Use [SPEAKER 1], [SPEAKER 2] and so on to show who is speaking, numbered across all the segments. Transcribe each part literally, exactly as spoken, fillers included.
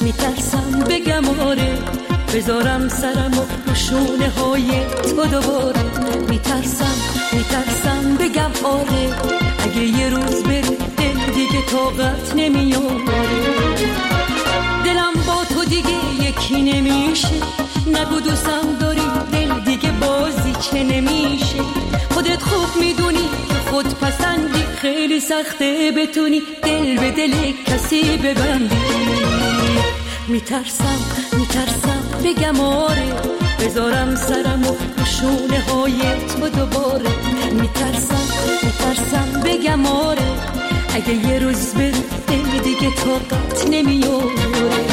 [SPEAKER 1] میترسم بگم آره، بذارم سرمو رو شونه های تو دوباره. میترسم میترسم بگم آره، اگه یه روز بری دل دیگه طاقت نمیاره. دلم با تو دیگه یکی نمیشه، نگو دوستم داری دل دیگه بازی چه نمیشه. خودت خوب میدونی که خود پسندی، خیلی سخته بتونی دل به دل کسی ببندی. میترسم میترسم بگم آره، بذارم سرمو رو شونه های تو دوباره. میترسم میترسم بگم آره، اگه یه روز بری دل دیگه طاقت نمیاره.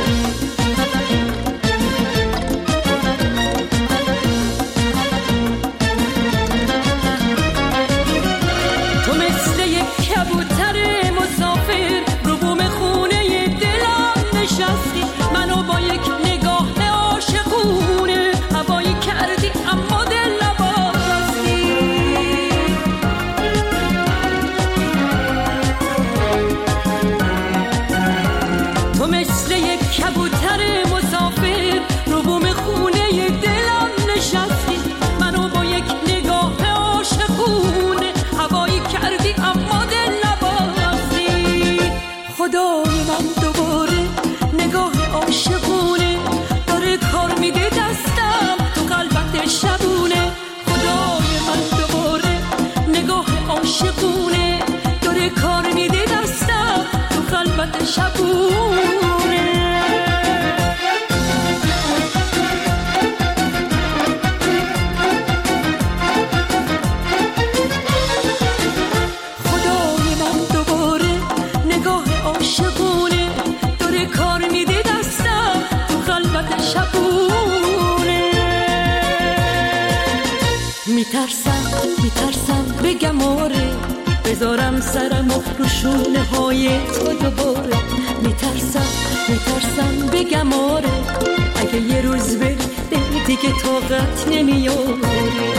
[SPEAKER 1] میترسم میترسم بگم آره، بذارم سرمو رو شونه های تو دوباره. میترسم میترسم بگم آره، اگه یه روز بری دل دیگه طاقت نمیاره.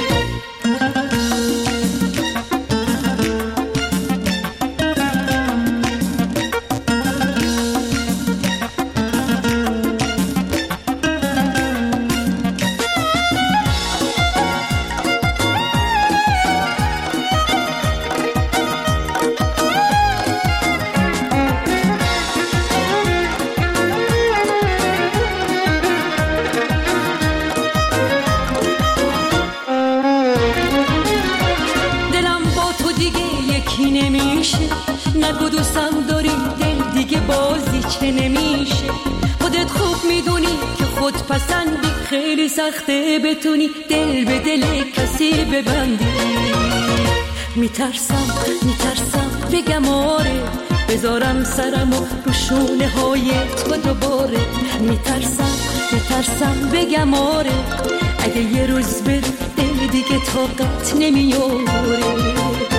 [SPEAKER 1] نگو دوستم داری دل دیگه بازی چه نمیشه. خودت خوب میدونی که خود پسندی، خیلی سخته بتونی دل به دل کسی ببندی. میترسم میترسم بگم آره، بذارم سرمو رو شونه های تو دوباره. میترسم میترسم بگم آره، اگه یه روز بری دل دیگه طاقت نمیاره.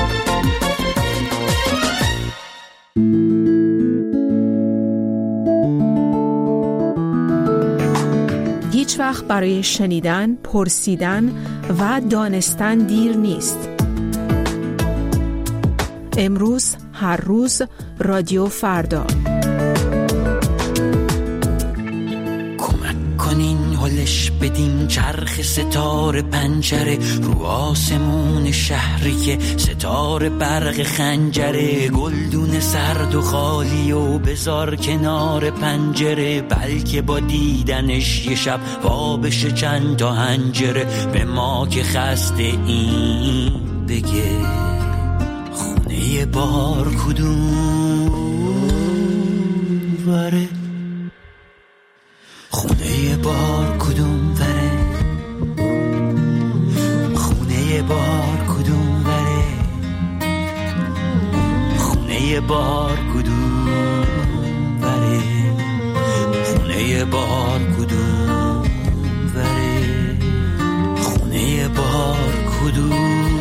[SPEAKER 2] هیچ وقت برای شنیدن، پرسیدن و دانستن دیر نیست. امروز، هر روز، رادیو فردا.
[SPEAKER 3] کمک کنین هلش بدیم چرخ ستاره پنجره رو آسمون شهری که ستاره برق خنجره. گلدون سرد و خالی و بذار کنار پنجره، بلکه با دیدنش یه شب وا بشه چند تا هنجره. به ما که خسته این بگه خونه بار کدوم وره، خونه بار کدوم وره، خونه بار کدوم وره، خونه بار کدوم وره، خونه بار کدوم وره، خونه بار کدوم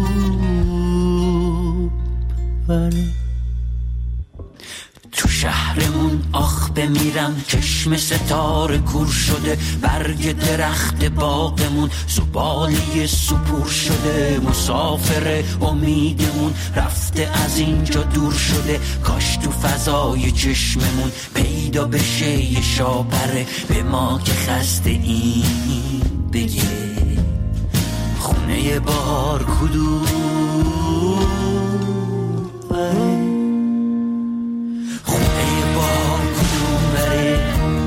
[SPEAKER 3] وره. تو شهر شهرمون آخ بمیرم، چشم ستاره کور شده، برگ درخت باغمون زباله سپور شده، مسافر امیدمون رفته از اینجا دور شده، کاش تو فضای چشممون پیدا بشه یه شاپره به ما که خسته این بگه خونه بهار کدوم بره، خونه بهار کدوم بره،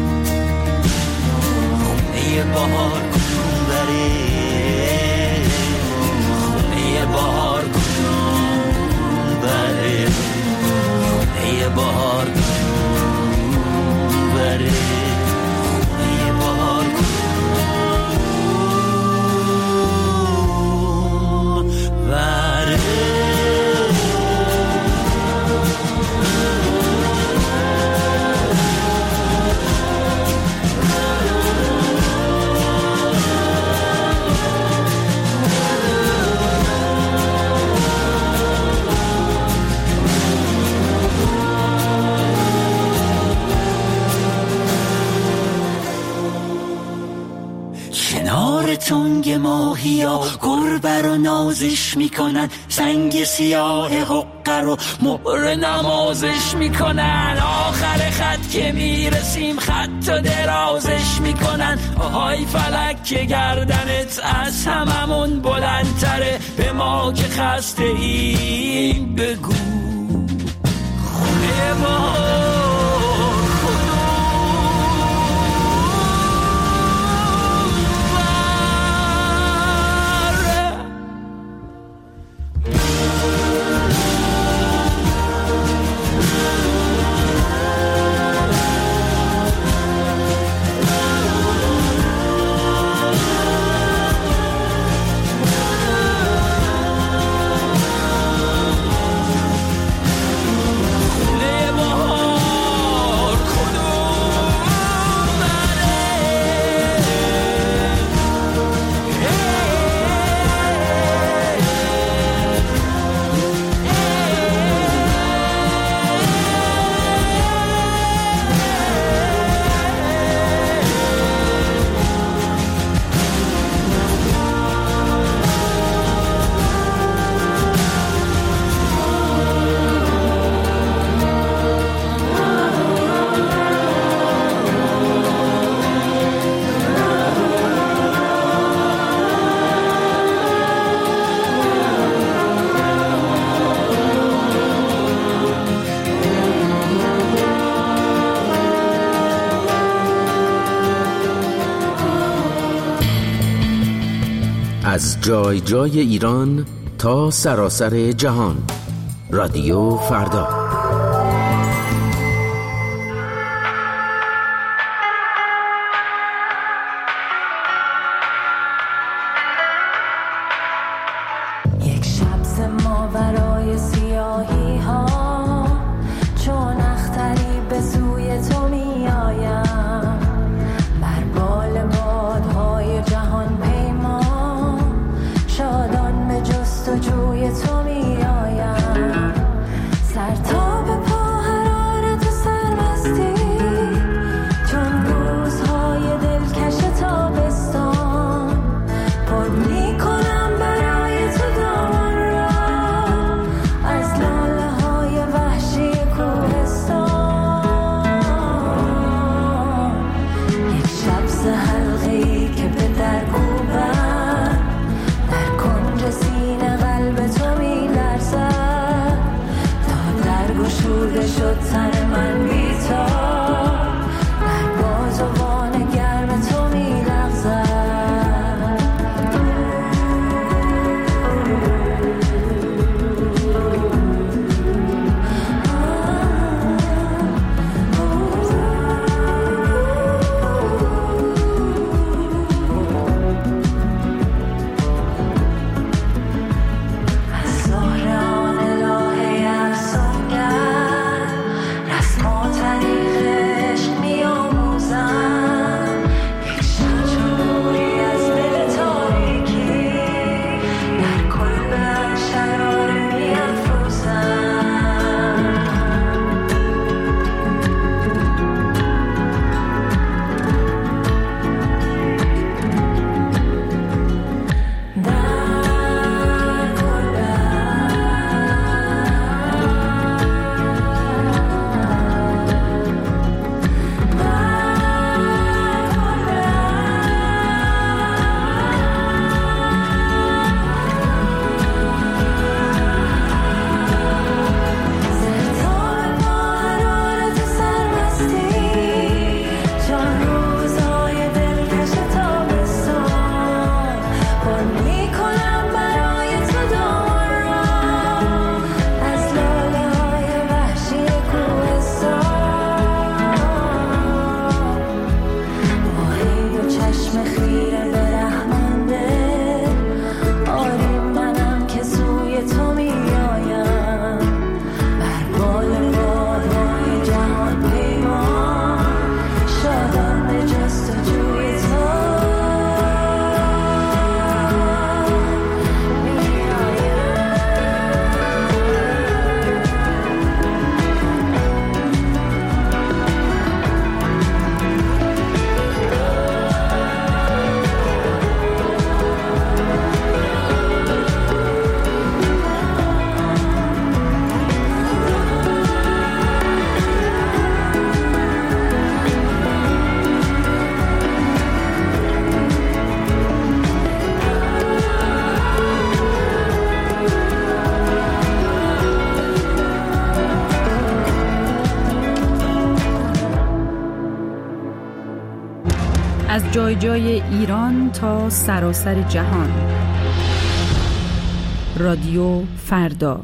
[SPEAKER 3] خونه بهار کدوم بره، خونه بهار کدوم بره، خونه بهار کدوم بره، خونه بهار تنگ ماهیا گربه رو نازش میکنن، سنگ سیاه حقه رو مهر نمازش میکنن، آخر خط که میرسیم خط و درازش میکنن، آهای فلک که گردنت از هممون بلندتره، به ما که خسته این بگو خونه ما
[SPEAKER 4] از جای جای ایران تا سراسر جهان، رادیو فردا.
[SPEAKER 5] یک شب ز ماورای سیاهی ها، چون اختری به سوی تو می آیم، بر بال بادهای جهان پیما، شادان به جستجوی تو می آیم، سر تا
[SPEAKER 2] از جای جای ایران تا سراسر جهان. رادیو فردا.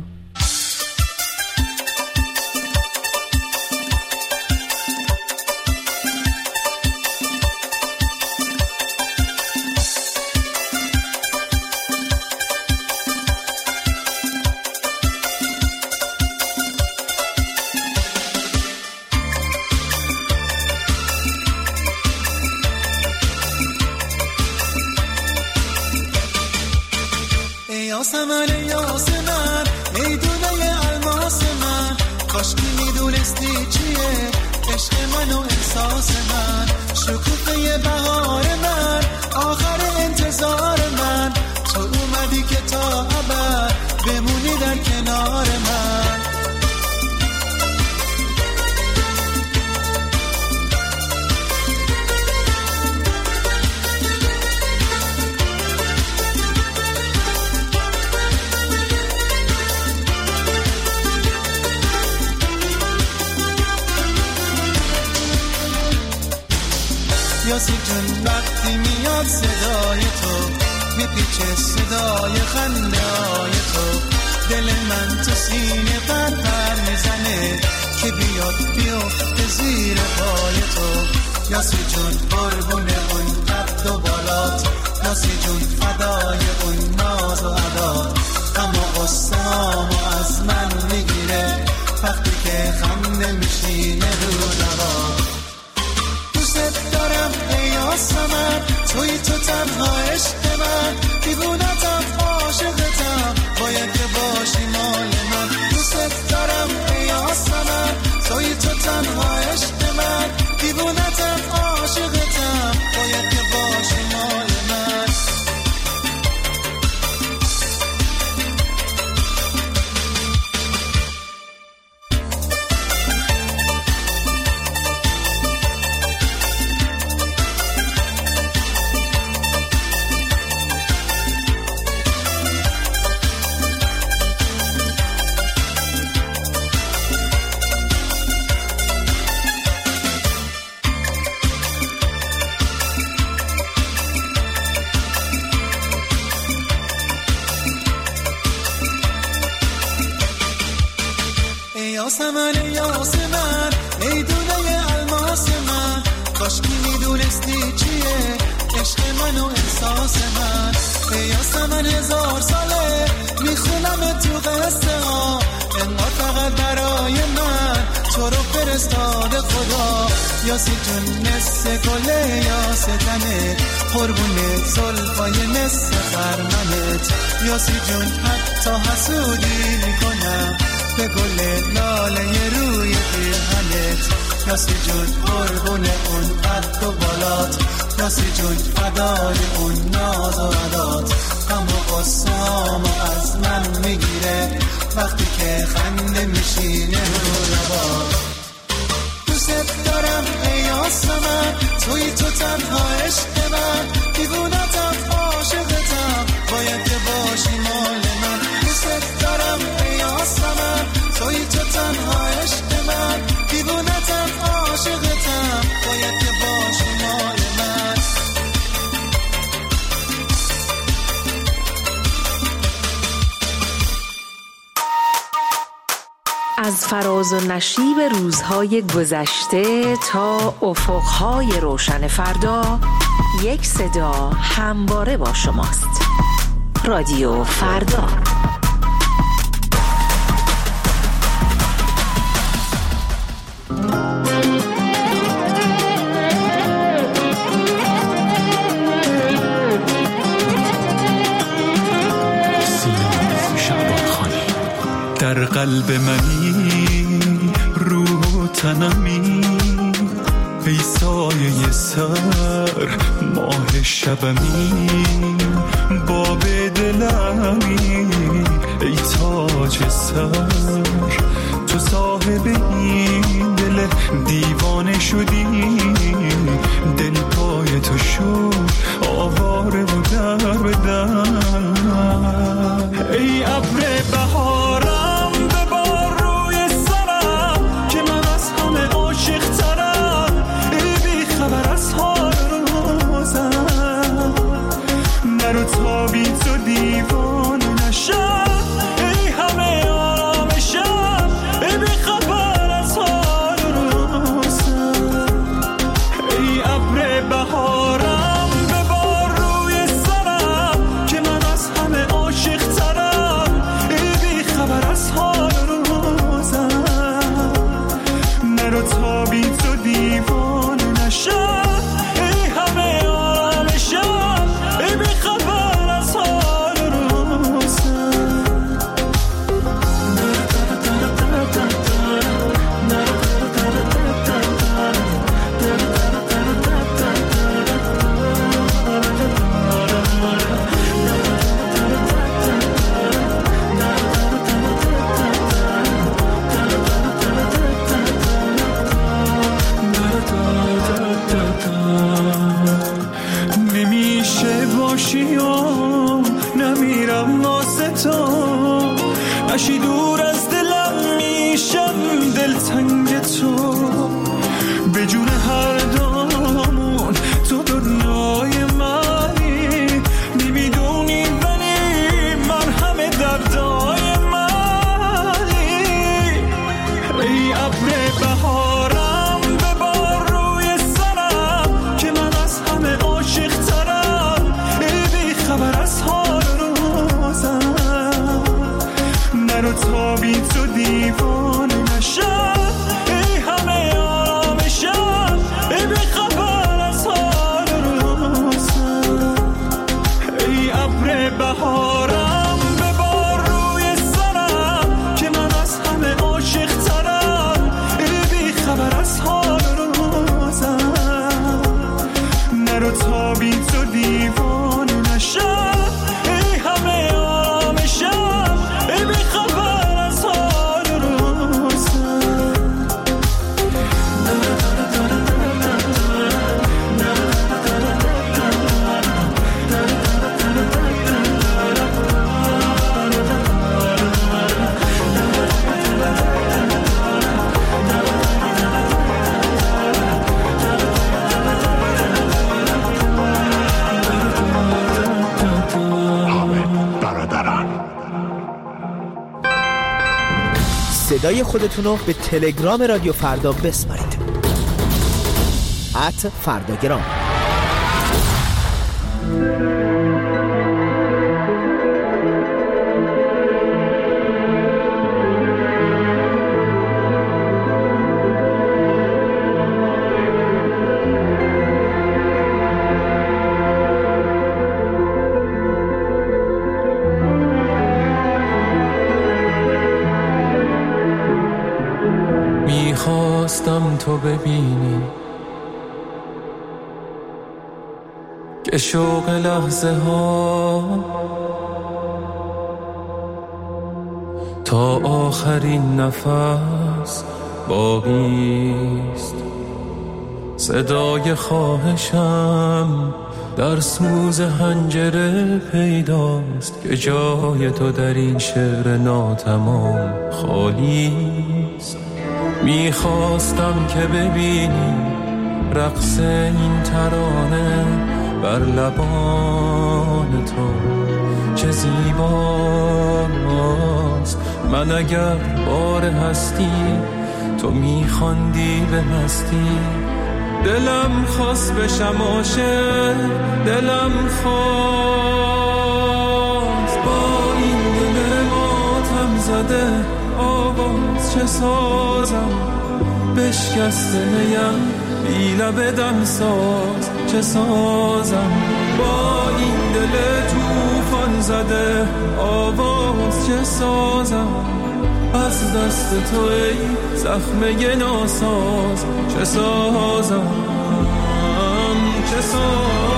[SPEAKER 6] یاسمن یاسمن ای دونه الماس من، کاش که میدونستی چیه عشق من و احساس من، شکوفه بهار من، آخر انتظار من، تو اومدی که تا ابد بمونی در کنار من. یاسی جون وقتی میاد صدای تو، میپیچه صدای خنده های تو، دل من تو سینه پر پر میزنه که بیاد بیفته زیر پای تو. یاسی جون قربون اون قد و بالات، یاسی جون فدای اون ناز و عدات، اما قصه‌هامو از من میگیره وقتی که خنده میشینه رو لبات. دوست دارم ای یاسمن، توی تو تنها عشق من، دیوونتم عاشقتم، باید که باشی مال من. دوست دارم ای یاسمن، توی تو تنها عشق من، دیوونتم عاشقتم، باید که باشی مال من. یاسمن یاسمن ای دونه الماس من، کاش که میدونستی چیه عشق من و احساس من. ای یاسمن هزار ساله میخونم تو قصه ها، انقدر فقط برای من تو رو فرستاده خدا. یاسی جون نصف گله یاستنه، قربون زلفای نصف خرمنت. یاسی جون حتی حسودی میکنم به گل لاله روی پیرهنت. یاسی جون قربون اون قد و بالات، یاسی جون فدای اون ناز و عدات، اما قصه‌هامو از من میگیره وقتی که خنده میشینه رو لبات. دوست دارم ای یاسمن، توی تو تنها عشق من، دیوونتم عاشقتم، باید که باشی مال من. دوست دارم ای یاسمن، توی تو تنها عشق من، دیوونتم عاشقتم، باید که باشی مال من.
[SPEAKER 2] از فراز و نشیب روزهای گذشته تا افقهای روشن فردا، یک صدا همواره با شماست. رادیو فردا.
[SPEAKER 7] در قلب منی، روح و تنمی، ای سایه سر ماه شبمی، باب دلمی، ای تاج سر، تو صاحب این دل دیوانه شدی، دل پای تو شد آواره و در بدن. ای ابر بهارم ببار روی سرم، که من از همه عاشق ترم، ای بی خبر از حالم،
[SPEAKER 8] صدای خودتون رو به تلگرام رادیو فردا بسپارید. ات فرداگرام.
[SPEAKER 9] میخواستم تو ببینی که شوق لحظه ها تا آخرین نفس باقیست. صدای خواهشم در سوز حنجره پیداست که جای تو در این شعر ناتمام خالیست. میخواستم که ببینی رقص این ترانه بر لبان تو چه زیباست. من اگر بار هستی تو میخواندی به مستی، دلم خواست بشم عاشق، دلم خواست با این دل ماتم زده آواز چه سازم. بشکسته نیم بی لب دم ساز چه سازم. با این دل توفان زده آواز چه سازم. از دست تو ای زخمه ناساز چه سازم چه سازم.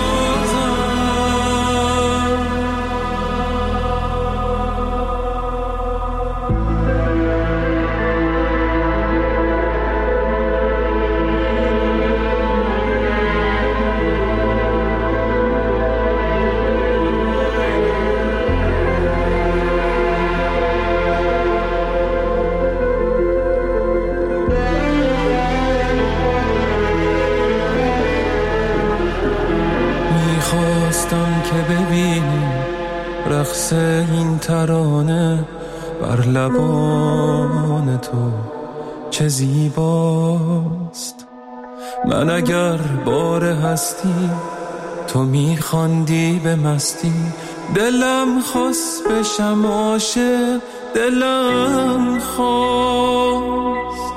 [SPEAKER 9] که ببینی رقص این ترانه بر لبان تو چه زیباست. من اگر بار هستی تو میخواندی به مستی، دلم خواست بشم عاشق، دلم خواست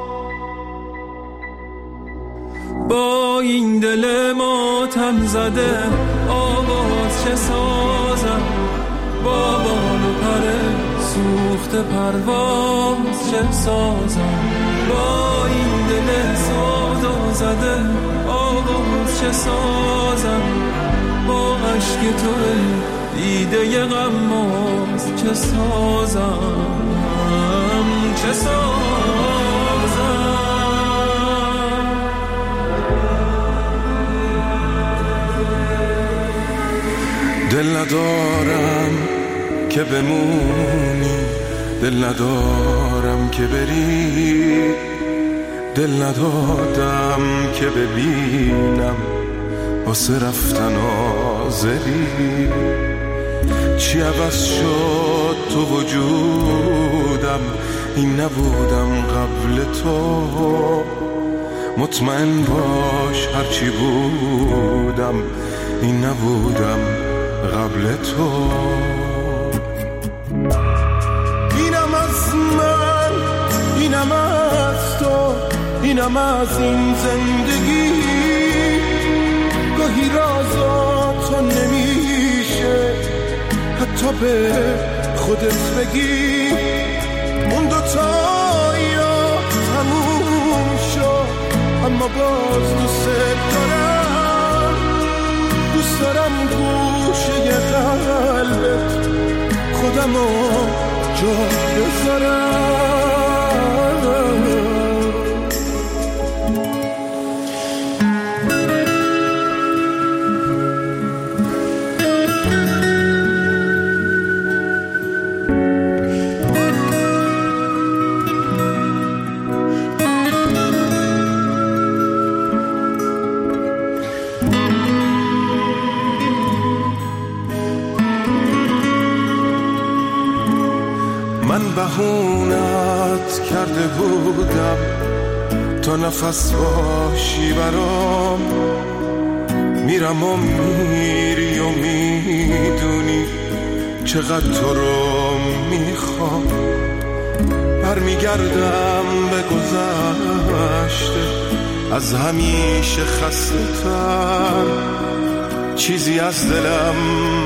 [SPEAKER 9] با این دل ماتم زده آواز چه سازم. با بال و پر سوخت پرواز چه سازم. با این دل سودا زده آواز چه سازم. با عشق تو دیده غماز چه سازم چه سازم.
[SPEAKER 10] دل ندارم که بمونی، دل ندارم که بری، دل ندادم که ببینم واسه رفتن آزری. چی عوض شد تو وجودم، این نبودم قبل تو. مطمئن باش هرچی بودم این نبودم قبل تو. اینم از من، اینم از تو، اینم از این زندگی. گاهی رازا تو نمیشه حتی به خودت بگی. اون دوتا یا تموم شد اما باز دوست دارم. دوست دارم گوشه قلبت خودمو جا بذارم. من بهونه عهد کرده بودم تا نفس باشی برام، میرم و میری و میدونی چقدر تو رو میخوام. برمیگردم به گذشته از همیشه خسته تر، چیزی از دلم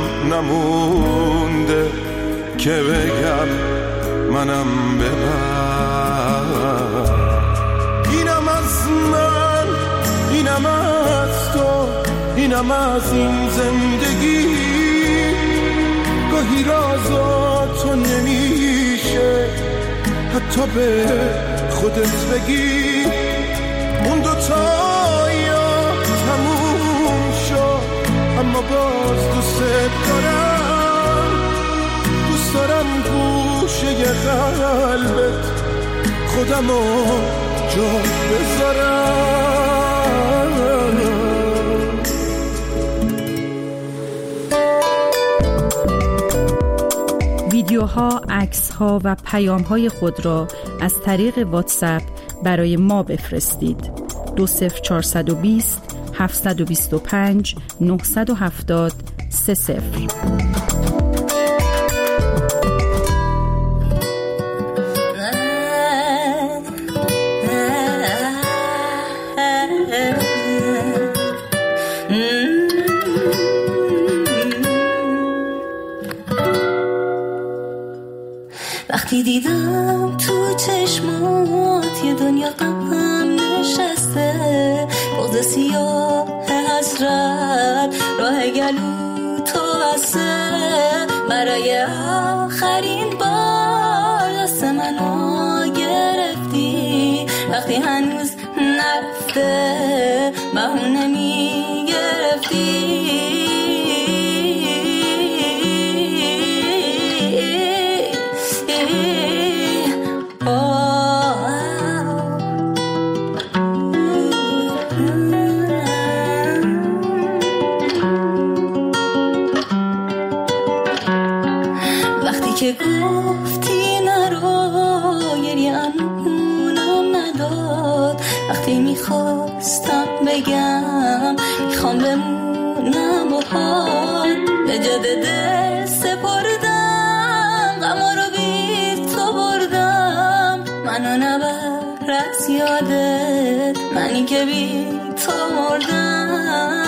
[SPEAKER 10] نمونده که بگم منم ببر. اینم از من، اینم از تو، اینم از این زندگی. گاهی رازا تو نمیشه حتی به خودت بگی. اون دوتا یا تموم شد اما باز دوست دارم. دوست دارم گوشه قلبت خودمو جا بذارم.
[SPEAKER 2] ویدیوها، عکس‌ها و پیام‌های خود را از طریق واتساپ برای ما بفرستید. دو صفر چهارصد و بیست هفتصد و بیست و پنج نهصد و هفتاد سه صفر.
[SPEAKER 5] وقتی دیدم تو چشمات یه دنیا غم نشسته، بغض سیاه حسرت راه گلو تو بسته، برای آخرین بار دست منو گرفتی. وقتی هنوز نرفته بهونه میگرفتی. که گفتی نرو گریه امونم نداد. وقتی میخواستم بگم میخوام بمونم باهات، به جد دل سپردم غما رو بی تو بردم. منو نبر از یادت، منی که بی تو مردم.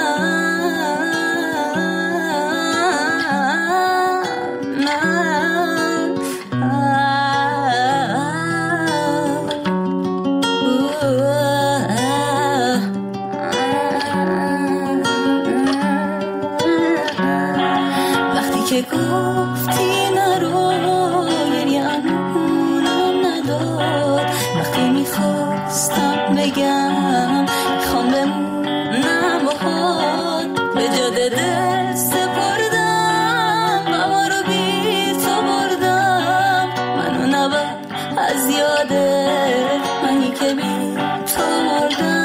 [SPEAKER 5] که گفتی نرو گریه امونم نداد. وقتی میخواستم بگم میخوام بمونم باهات، به جد دل سپردم غما رو بی تو بردم. منو نبر از یادت، منی که بی تو مردم.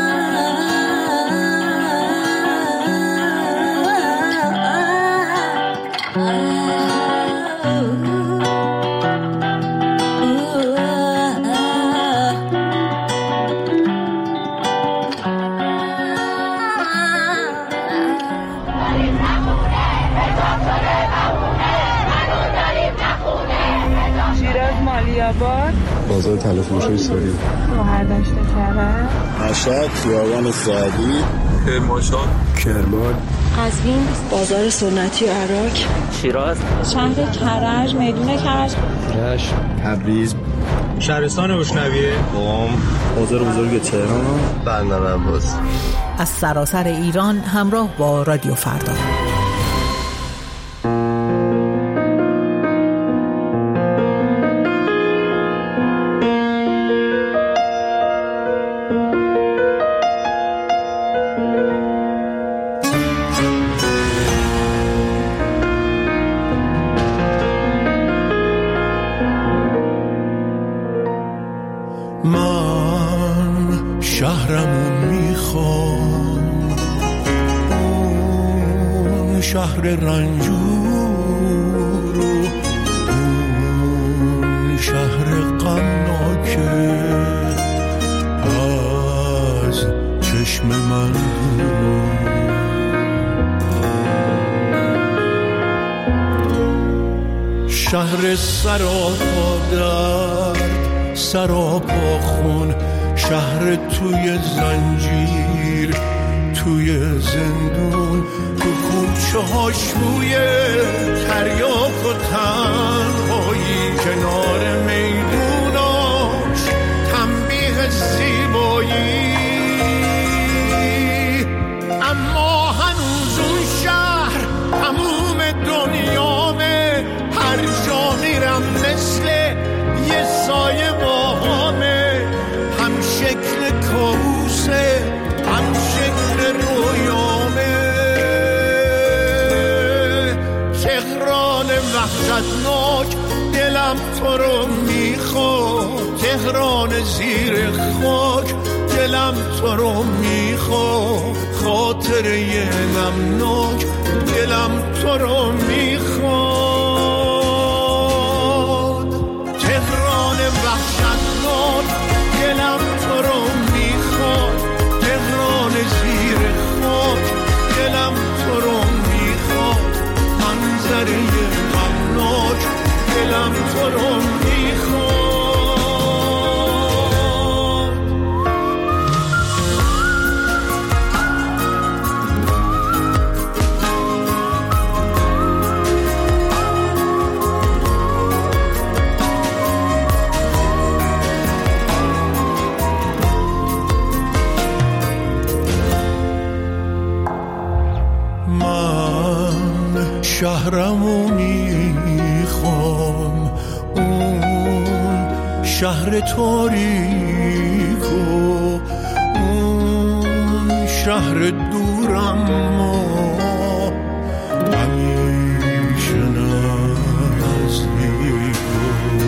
[SPEAKER 11] بازار تلفروشی سوری،
[SPEAKER 12] روهر داشته کرده،
[SPEAKER 11] مشهد، خیابان سعدی،
[SPEAKER 9] کرمانشاه،
[SPEAKER 11] کرمان،
[SPEAKER 12] قزوین، بازار سنتی و عراق،
[SPEAKER 13] شیراز،
[SPEAKER 12] شهر کرج، میدون کرج،
[SPEAKER 11] رشت، تبریز،
[SPEAKER 14] شهرستان بشنویه،
[SPEAKER 11] قم، بازار بزرگ تهران، بندر عباس.
[SPEAKER 8] از سراسر ایران همراه با رادیو فردا.
[SPEAKER 10] من شهرمون میخوام، اون شهر رنجور، اون شهر غمناک که از چشم من دور. شهر سراپا درد، سراپا خون، شهر توی زنجیر، توی زندون، تو کوچه هاش روی تریاک و تنهایی، کنار میدوناش تنبیه زیبایی. اما هنوز اون شهر تموم دنیامه، هر جا میرم مثل یه سایه باهامه، هم شکل کابوسه هم شکل رویامه. تهران وحشتناک دلم تو رو میخواد، تهران زیر خاک دلم تو رو میخواد، خاطره غمناک دلم تو رو میخواد. تهران وحشتناک دلم تو رو میخواد، تهران زیر خاک دلم تو رو میخواد، منظره غمناک دلم تو رو میخواد. شهرمو میخوام، اون شهر تاریکو، اون شهر دورم ما همیشه نزدیکو.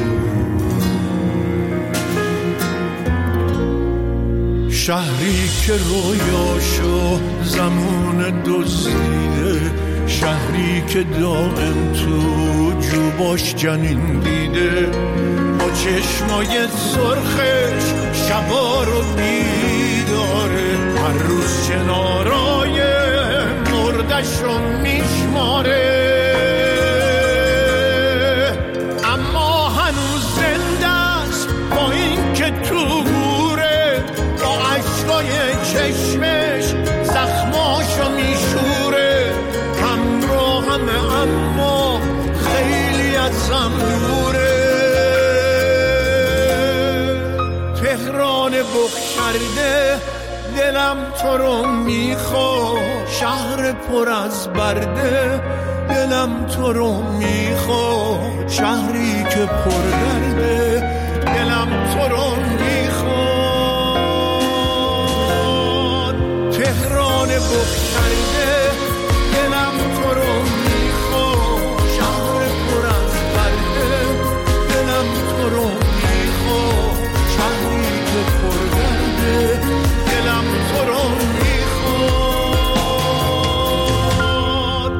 [SPEAKER 10] شهری که رویاشو زمان دزدیده، شهری که دائم تو جوباش جنین دیده، با چشمای سرخش شبا رو بیداره، هر روز چنارای مردش رو میشماره. اما هنوز زنده است با این که تو گوره، با عشقای چشمش زخماشو میشوره، اما خیلی ازم دوره. تهران بخشرده دلم تو رو میخواد، شهر پر از برده دلم تو رو میخواد، شهری که پر درده دلم تو رو میخواد. تهران بخشرده دلم تو رو میخواد، شهر پر از برده دلم تو رو میخواد، شهری که پر درده دلم تو رو میخواد.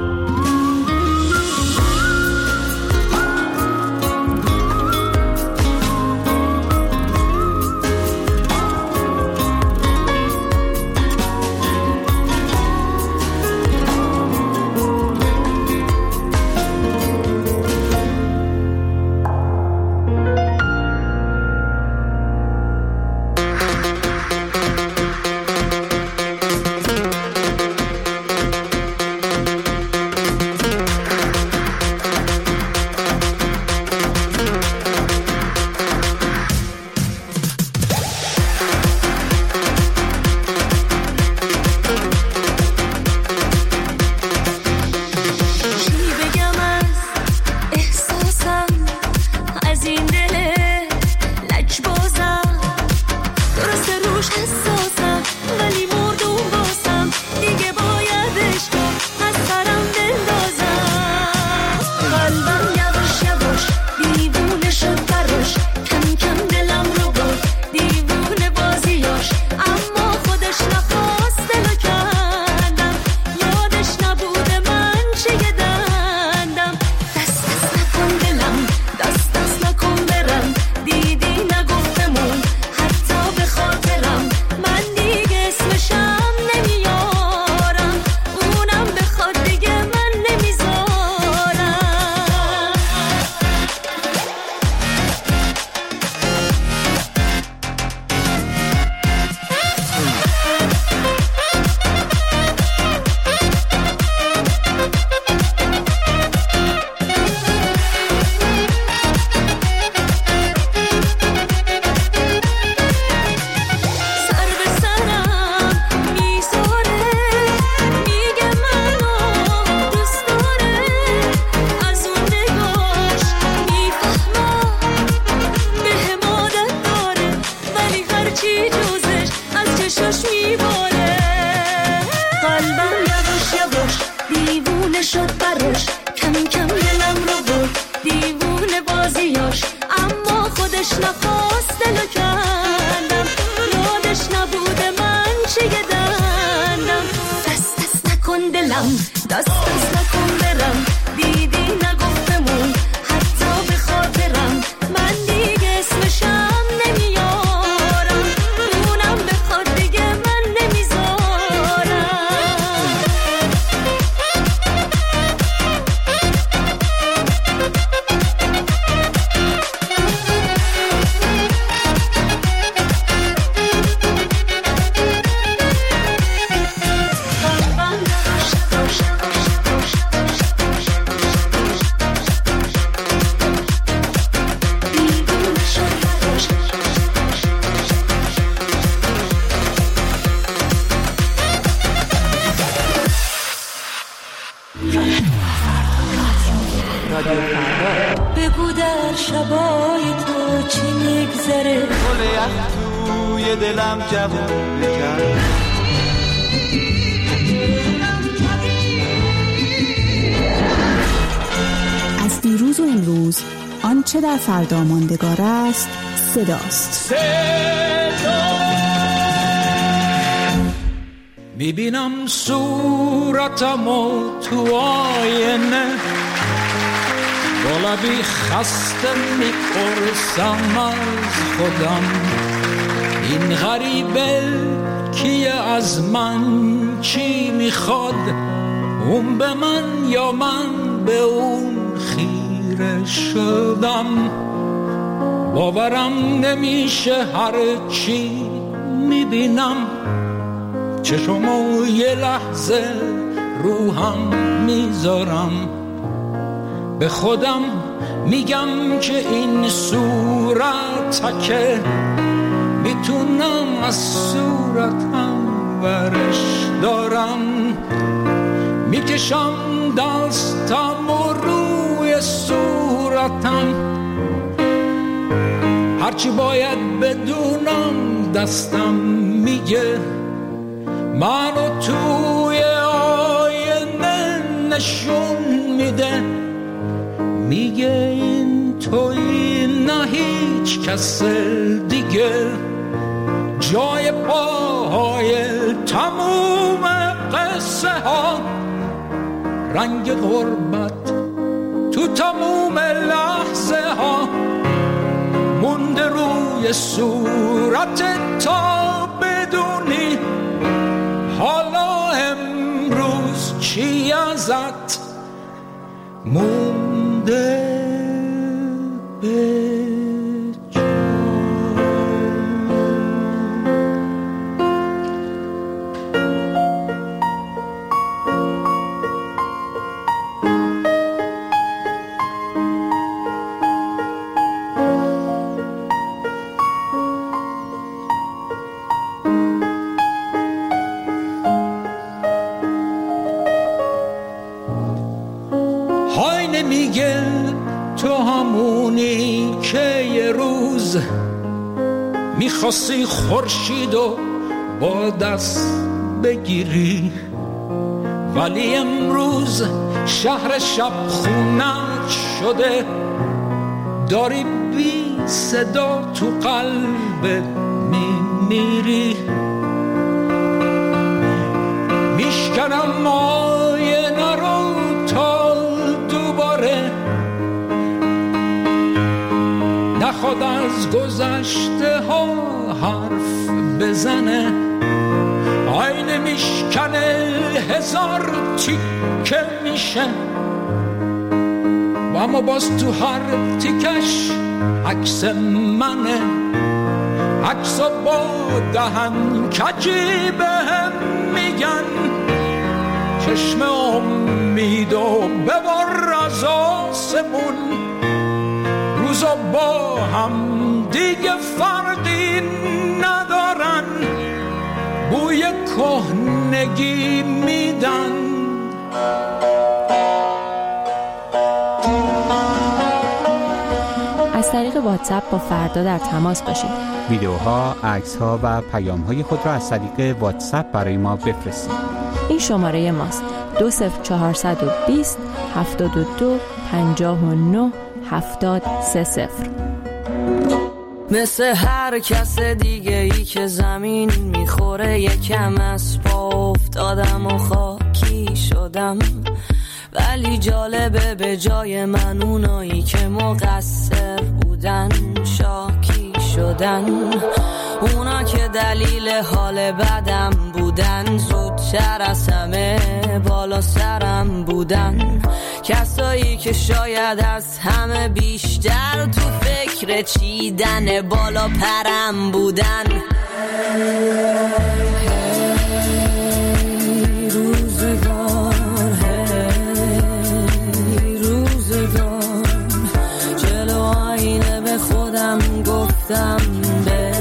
[SPEAKER 1] چشاش میباره. قلبم یواش یواش دیوونه شد براش، کم کم دلم رو برد دیوونه بازیاش. اما خودش نخواست دلو کندم، یادش نبوده من چه دندم. دست دست نکن دلم، دست دست نکن برم، دیدی نگفتمون حتی به خاطرم. من دیگه اسمشم نمیارم، اونم بخواد دیگه من نمیذارم. بگو در شبای تو چی میگذره،
[SPEAKER 6] گل یخ توی دلم جوون کرد.
[SPEAKER 2] از دیروز و امروز آنچه در فردا ماندگار است صداست.
[SPEAKER 3] صدا میبینم صورتمو تو آینه، با لبی خسته میپرسم از خودم این غریبه کیه، از من چی میخواد، اون به من یا من به اون خیره شدم. باورم نمیشه هر چی میبینم، چشمو یه لحظه روحم میذارم، به خودم میگم که این صورت که میتونم از صورتم ورش دارم. میکشم دستم و روی صورتم، هرچی باید بدونم دستم میگه، منو توی آینه نشون میده، میگه این توی نه هیچ کس دیگه. جای پاهای تموم قصه ها، رنگ غربت تو تموم لحظه ها، مونده روی صورت تا بدونی حالا امروز چی ازت مونده به میگه تو همونی که یه روز میخواستی خورشید و با دست بگیری، ولی امروز شهر شب خونت شده، داری بی صدا تو قلبت میمیری. میشکنم آینه رو تا دوباره نخواد از گذشته ها حرف بزنه، آینه میشکنه هزار تیکه میشه، و اما باز تو هر تیکش عکس منه، عکس با دهن کجی بهم میگن چشم امید و ببر از آسمون، روزا با هم دیگه فرقی ندارن، بوی کهنگی میدن.
[SPEAKER 2] از
[SPEAKER 13] از طریق واتساپ با فردا در تماس باشید.
[SPEAKER 15] ویدیوها، عکس‌ها و پیام‌های خود را از طریق واتساپ برای ما بفرستید.
[SPEAKER 13] این شماره ماست: دو صفر چهارصد و بیست هفتاد و دو پنجاه و نه هفتاد سه صفر.
[SPEAKER 16] مثل هر کس دیگه ای که زمین میخوره یکم از پا افتادم و خاکی شدم، ولی جالبه به جای من اونایی که مقصر بودن شاکی شدن. اونا که دلیل حال بدم بودن زودتر از همه بالا سرم بودن. کسایی که شاید از همه بیشتر تو فکر چیدن بالا پرم بودن. هی روزگار، هی روزگار، جلو آینه به خودم گفتم به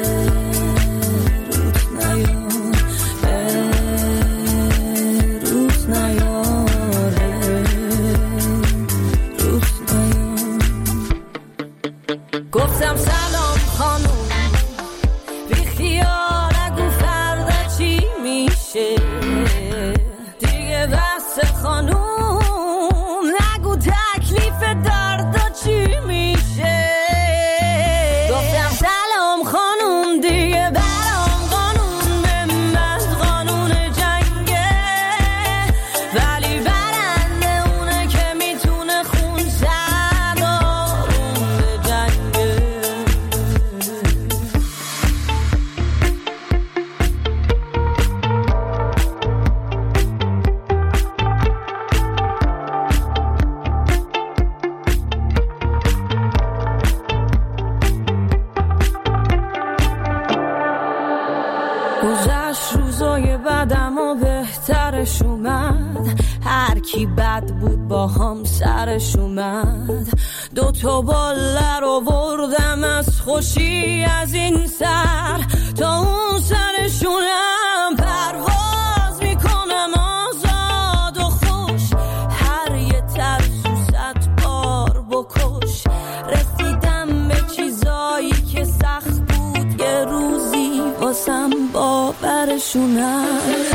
[SPEAKER 16] گفتم سلام خانوم، بی خیال نگو فردا چی میشه دیگه، بس خانوم نگو تکلیف درد چی میشه. گفتم سلام خانوم، دیگه برام قانون من قانون جنگه، ولی برنده اونه که میتونه خون زد آروم به جنگه. گذشت روزای بعدم و بهترش اومد، هر کی بد بود با هم سرش اومد. دو تا باله رو بردم از خوشی از این سر تا اون سرشونم، پرواز میکنم آزاد و خوش، هر یه ترسو صد بار بکش. رسیدم به چیزایی که سخت بود یه روزی واسم باورشونم.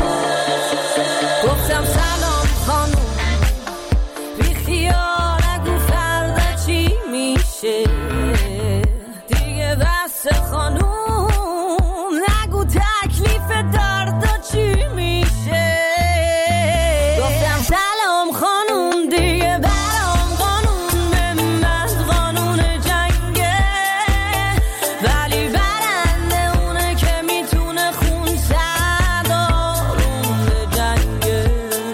[SPEAKER 16] گفتم سلام خانوم، بی خیال نگو فردا چی میشه دیگه، بس خانوم نگو تکلیف درد چی میشه. گفتم سلام خانوم، دیگه برام قانون من قانون جنگه، ولی برنده اونه که میتونه خون زد آروم به جنگه.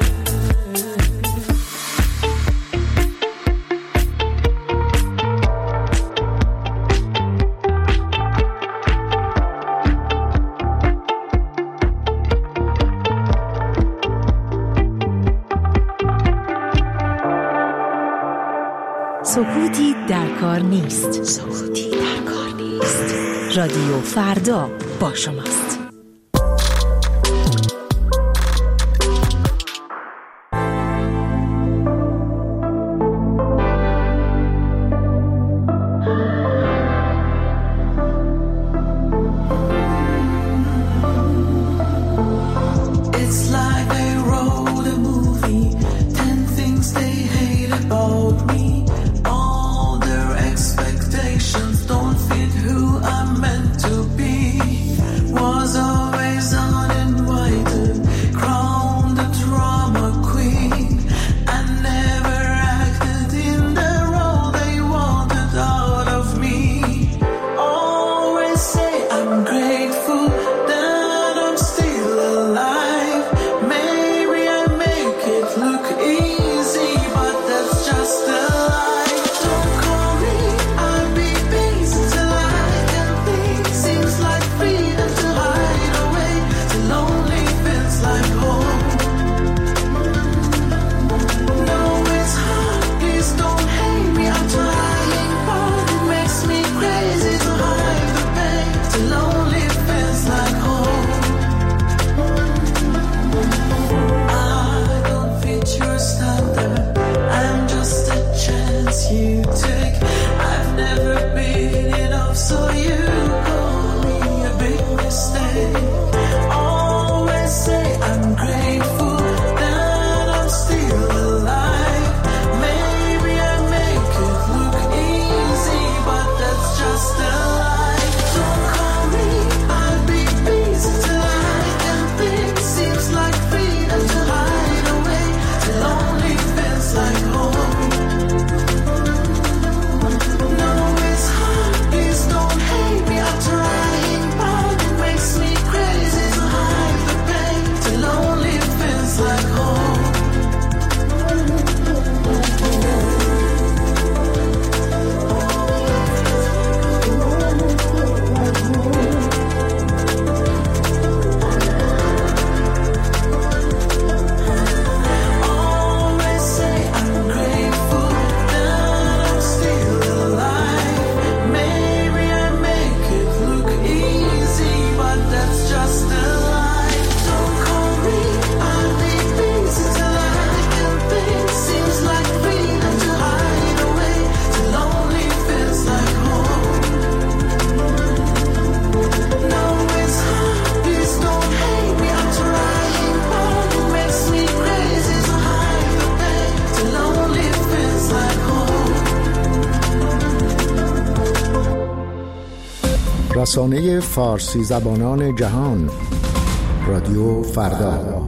[SPEAKER 2] سکوتی در کار نیست. سکوتی در کار نیست. رادیو فردا با شماست.
[SPEAKER 6] It's like they wrote a movie, ten things they hate about me. All their expectations don't fit who I'm meant to be. Was
[SPEAKER 10] feels like home.
[SPEAKER 17] رسانه فارسی زبانان جهان، رادیو فردا.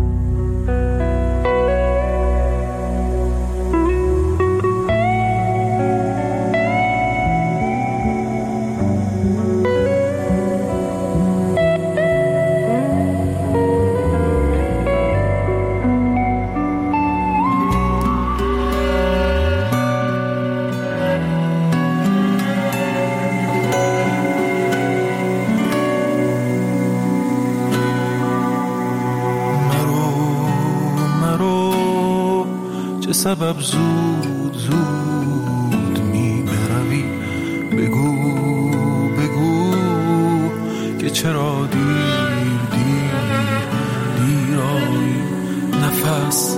[SPEAKER 7] سبب زود زود می بروی، بگو بگو که چرا دیر دیر دیر آیی. نفس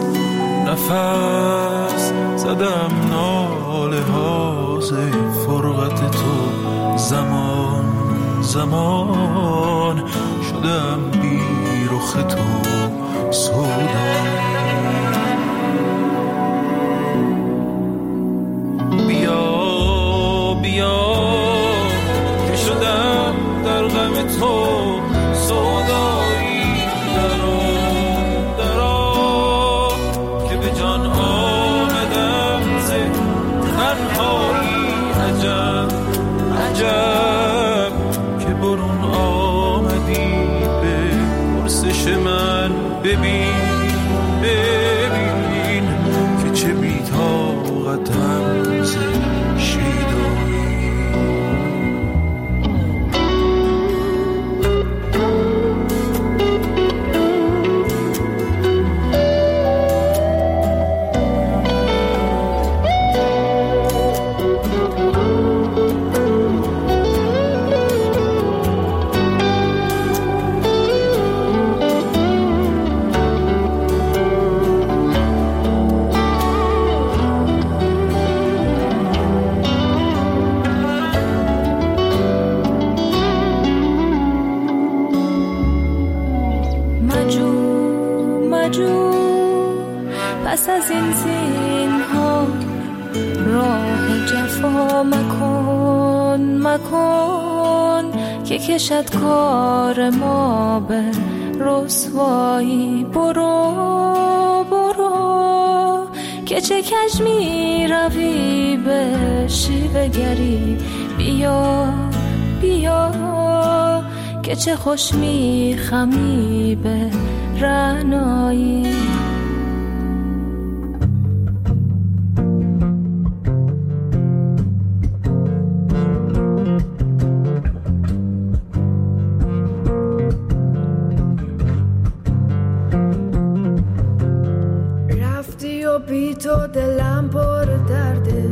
[SPEAKER 7] نفس زدم ناله هاز فرقت تو، زمان زمان شدم بی رخ تو سودا. تو سودایی درا درا که به جان آمدم ز تنهایی. عجب عجب که برون آمدی به پرسش من. ببین ببین که چه بی طاقتم ز شیدایی.
[SPEAKER 5] پس از این زینها راه جفا مکن مکن که کشد کار ما به رسوایی. برو برو که چه کج می روی به شیوه گری. بیا بیا که چه خوش می خمی به رعنایی.
[SPEAKER 18] بی تو دلم پر درده،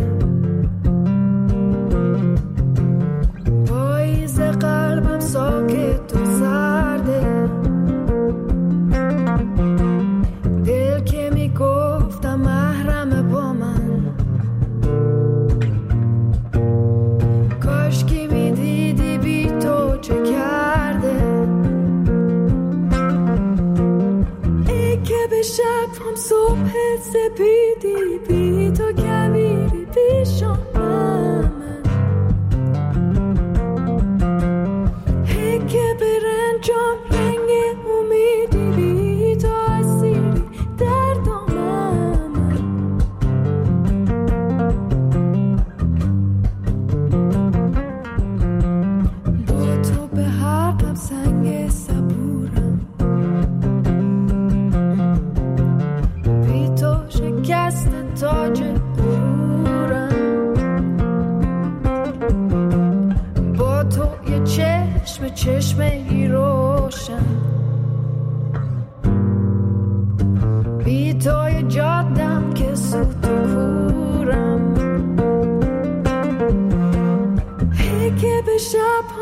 [SPEAKER 18] پاییز قلبم ساکت و سرده. دل که می گفتم محرم با من، کاش که می دیدی بی تو چه کرده. ای که به شب هم صبح سپیدی، بی تو کبیری پیشم من. ای که به رنجام رنگ امیدی، بی تو اسیری در دامم. با تو به حقم سنگ صبورم.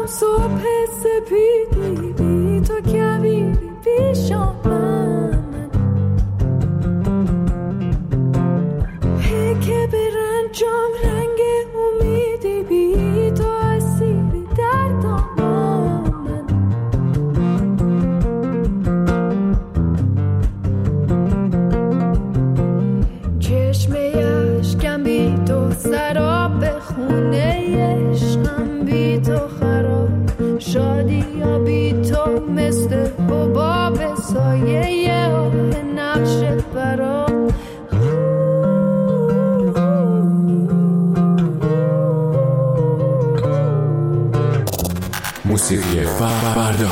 [SPEAKER 18] شام صبح سپیدی بی تو کویری پیشم من هی که به رنجام رنگ امیدی بی تو اسیری در دامن من چشم اشکم بی تو سراب خونه عشقم بی تو خراب شادی یا بی تو مثل حباب سایه آه نقش برا
[SPEAKER 19] موسیقی فردا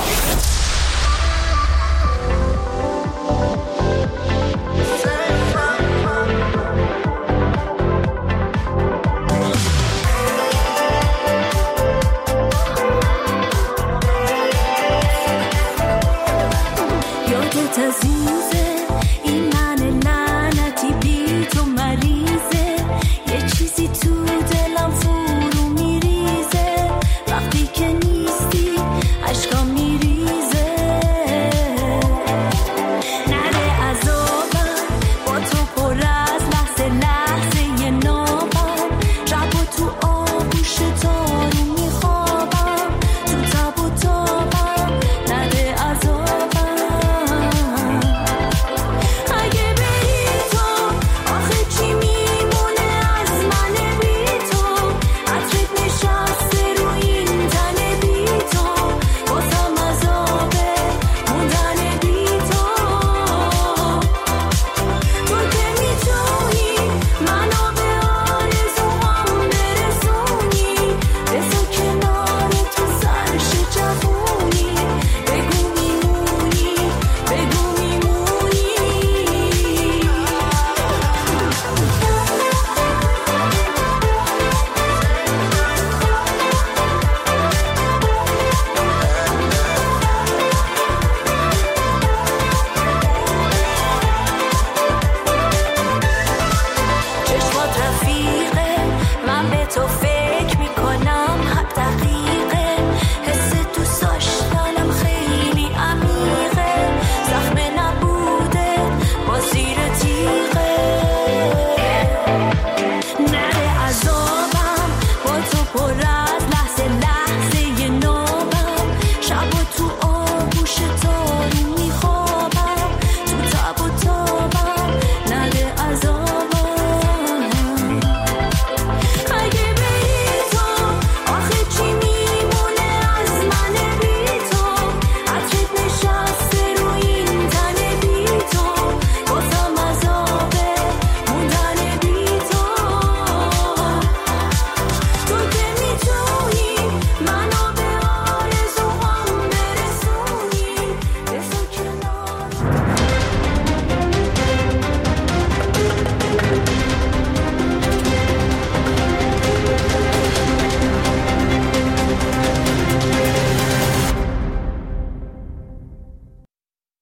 [SPEAKER 18] یادت عزیزه